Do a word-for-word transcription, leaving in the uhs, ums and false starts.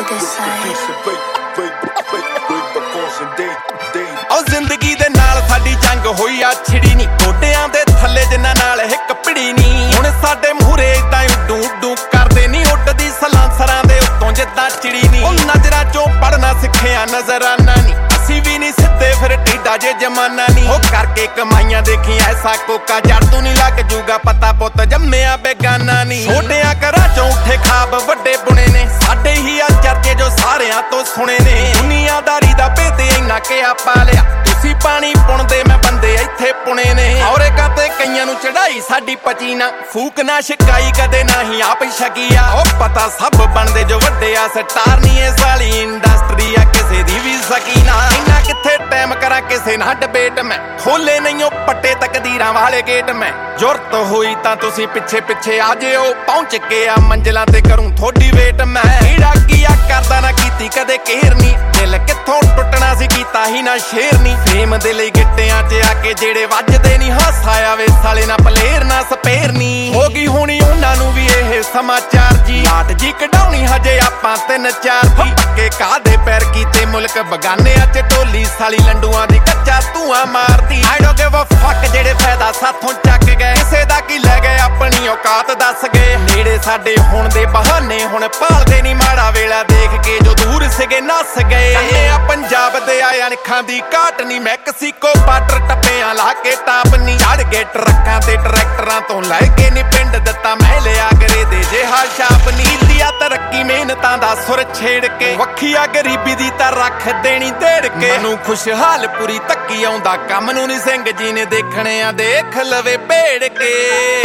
ਉਹ ਜ਼ਿੰਦਗੀ ਦੇ ਨਾਲ ਸਾਡੀ ਜੰਗ ਹੋਈ ਆ ਛਿੜੀ ਨੀ, ਗੋਡਿਆਂ ਦੇ ਥੱਲੇ ਜਿੰਨਾਂ ਨਾਲ ਇੱਕ ਪਿੜੀ ਨੀ। ਹੁਣ ਸਾਡੇ ਮੂਹਰੇ ਏਦਾਂ ਉੱਡੂ ਉੱਡੂ ਕਰਦੇ ਨੀ, ਉੱਡਦੀ ਸਲਾਂਸਰਾਂ ਦੇ ਉੱਤੋਂ ਜਿੱਦਾਂ ਚਿੜੀ ਨੀ। ਉਹ ਨਜ਼ਰਾਂ ਚੋਂ ਪੜਨਾ ਸਿੱਖਿਆ ਨਜ਼ਰਾਨਾ ਨੀ, ਅਸੀਂ ਵੀ ਨੀ ਸਿੱਧੇ ਫਿਰ ਟੇਡਾ ਜੇ ਜਮਾਨਾ ਨੀ। ਉਹ ਕਰਕੇ ਕਮਾਈਆਂ ਦੇਖੀ ਐਸਾ ਕੋਕਾ, ਜੜ ਤੂੰ ਨੀ ਲੱਗ ਜੂਗਾ ਪਤਾ ਪੁੱਤ ਜੰਮਿਆ ਬੇਗਾਨਾ ਨੀ। ਛੋਟਿਆਂ ਘਰਾਂ ਚੋਂ ਉੱਠੇ ਖਾਬ ਵੱਡੇ ਬੁਣੇ ਨੇ, ਸਾਡੇ ਹੀ ਆ ਚਰਚੇ ਜੋ ਸਾਰਿਆਂ ਤੋਂ ਸੁਣੇ ਨੇ। ਦੁਨੀਆਦਾਰੀ ਦਾ ਭੇਤ ਇੰਨਾ ਕਿ ਆ ਪਾ ਲਿਆ, ਤੁਸੀਂ ਪਾਣੀ ਪੁਣਦੇ ਮੈਂ ਬੰਦੇ ਇੱਥੇ ਪੁਣੇ ਨੇ। ਔਰੇ ਕਾਤੇ ਕਈਆਂ ਨੂੰ ਚੜਾਈ ਸਾਡੀ ਪਚੀ ਨਾ, ਫੂਕ ਨਾ ਸ਼ਿਕਾਈ ਕਦੇ ਨਾ ਹੀ ਆਪ ਸ਼ਕੀਆ। ਉਹ ਪਤਾ ਸਭ ਬਣਦੇ ਜੋ ਵੱਡੇ ਆ ਸਟਾਰ ਨੀ, ਇਹ ਸਾਲੀ ਇੰਡਸਟਰੀ ਆ ਕਿਸੇ ਦੀ ਵੀ ਸਕੀਨਾ। ਇੰਨਾ ਕਿੱਥੇ ਟਾਈਮ ਕਰਾਂ ਕਿਸੇ ਨਾਲ ਡਿਬੇਟ, ਮੈਂ ਖੋਲੇ ਨਹੀਂ ਉਹ ਪੱਟੇ ਤਕਦੀਰਾਂ ਵਾਲੇ ਗੇਟ। ਮੈਂ ਜ਼ਰੂਰਤ ਹੋਈ ਤਾਂ ਤੁਸੀਂ ਪਿੱਛੇ ਪਿੱਛੇ ਆ ਜਿਓ, ਪਹੁੰਚ ਕੇ ਆ ਮੰਜ਼ਿਲਾਂ ਤੇ ਕਰੂੰ ਥੋੜੀ ਵੇਟ। ਮੈਂ ਹੀੜਾ ਕੀ ਆ ਕਰਦਾ ਨਾ ਕੀਤੀ ਕਦੇ ਕਹਿਰ ਨੀ, ਦਿਲ ਕਿੱਥੋਂ ਟੁੱਟਣਾ ਸੀ ਕੀਤਾ ਹੀ ਨਾ ਸ਼ੇਰ ਨੀ। ਫੇਮ ਦੇ ਲਈ ਗਿੱਟਿਆਂ 'ਚ ਆ ਕੇ ਜਿਹੜੇ ਵੱਜਦੇ ਨੀ, ਹਾਸਾ ਆਵੇ ਸਾਲੇ ਨਾ ਪਲੇਰ ਨਾ ਸਪੇਰ ਨੀ। ਹੋ ਗਈ ਹੋਣੀ ਉਹਨਾਂ ਨੂੰ ਵੀ ਇਹ ਸਮਾਚਾਰ ਜੀ, ਲਾਟ ਜੀ ਕਢਾਉਣੀ ਹਜੇ ਆਪਾਂ ਤਿੰਨ ਚਾਰ ਦੀ। ਪੱਕੇ ਕਾਦੇ ਪੈਰ ਕੀਤੇ ਮੁਲਕ ਬਗਾਨਿਆਂ 'ਚ ਢੋਲੀ ਸਾਲੀ ਲੰਡੂਆਂ ਦੀ ਕੱਚਾ ਧੂਆਂ ਮਾਰਦੀ। ਆਈ ਡੋਂਟ ਗਿਵ ਅ ਫੱਕ ਜਿਹੜੇ ਫਾਇਦਾ ਸਾਥੋਂ ਚੱਕ ਗਏ, ਕਿਸੇ ਦਾ ਕੀ ਲੈ ਗਏ ਆਪਣੀ ਔਕਾਤ ਦੱਸ ਗਏ। ਨੇੜੇ ਸਾਡੇ ਹੋਣ ਦੇ ਬਹਾਨੇ ਹੁਣ ਭਾਲਦੇ ਨੀ, ਮਾੜਾ ਵੇਲਾ ਦੇਖ ਕੇ ਜੋ ਦੂਰ ਸੀਗੇ ਨੱਸ ਗਏ। ਕੰਨੇ ਆ ਪੰਜਾਬ ਦੇ ਆਏ ਅਣਖਾਂ ਦੀ ਘਾਟ ਨੀ, ਮੈਕਸੀਕੋ ਬਾਰਡਰ ਟੱਪਿਆਂ ਲਾ ਕੇ ਟਾਪ ਨੀ। ਚੜ ਗਏ ਟਰੱਕਾਂ ਤੇ ਟਰੈਕਟਰਾਂ ਤੋਂ ਲੈ ਕੇ ਨੀ, ਪਿੰਡ ਦਿੱਤਾ ਮੈਂ ਲਿਆ ਕਰੇ ਦੇ ਜਿਹਾ ਛਾਪ ਨੀ। ਲਿਆ ਤਰੱਕੀ ਮਿਹਨਤਾਂ ਦਾ ਸੁਰ ਛੇੜ ਕੇ, ਵੱਖੀਆ ਗਰੀਬੀ ਦੀ ਤਾਂ ਰੱਖ ਦੇਣੀ ਢੇੜ ਕੇ। ਮੈਨੂੰ ਖੁਸ਼ਹਾਲ ਪੂਰੀ ਧੱਕੀ ਆਉਂਦਾ ਕੰਮ ਨੂੰ ਨੀ, ਸਿੰਘ ਜੀ ਨੇ ਦੇਖਣੇ ਆ ਦੇਖ ਲਵੇ ਭੇੜ ਕੇ।